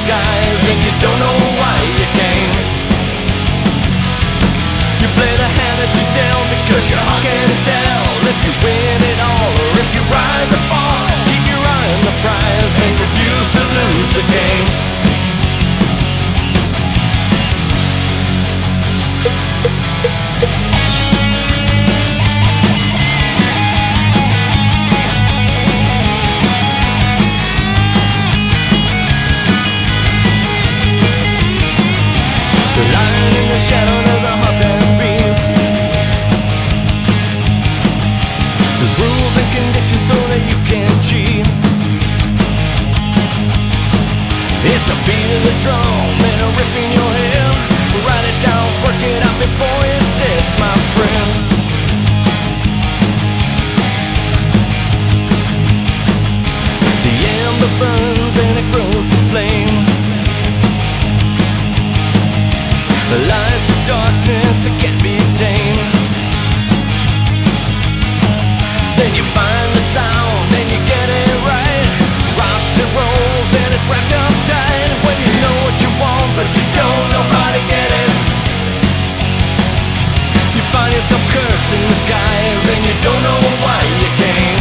skies and you don't know why you came. You play the hand that you dealt because your heart can tell if you win it all or if you rise or fall. Keep your eye on the prize and refuse to lose the game. Lying in the shadow, there's a heart that beats. There's rules and conditions so that you can't cheat. It's a beat of the drum and a riff in your head. Write it down, work it out before it's dead, my friend. The ember burns and it grows to flame. The light to darkness, it can't be tamed. Then you find the sound and you get it right. Rocks and rolls and it's wrapped up tight. When you know what you want but you don't know how to get it, you find yourself cursing the skies and you don't know why you came.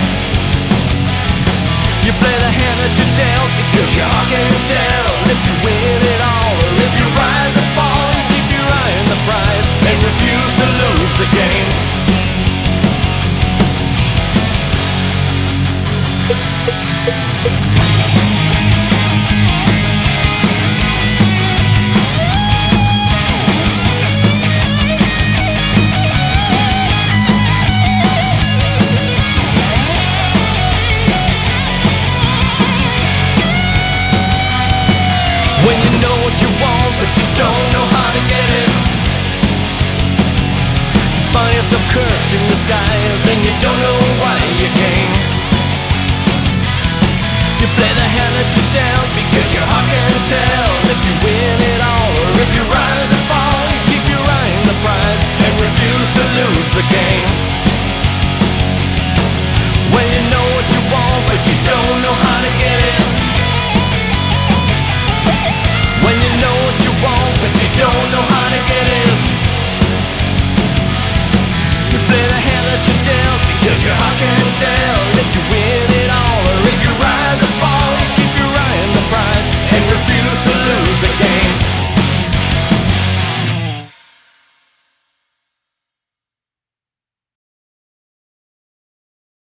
You play the hand that you dealt because your heart can tell if you win it all or if you rise or fall. The prize and refuse to lose the game. When you know what you want but you don't know how to get it, find yourself cursing the skies and you don't know why you came. You play the hand that you dealt because your heart can tell if you win it all or if you rise and fall. You keep your eye on the prize and refuse to lose the game. When you know what you want but you don't know how to get it, when you know what you want but you don't know how to get it, you play the hand that you dealt because your heart can tell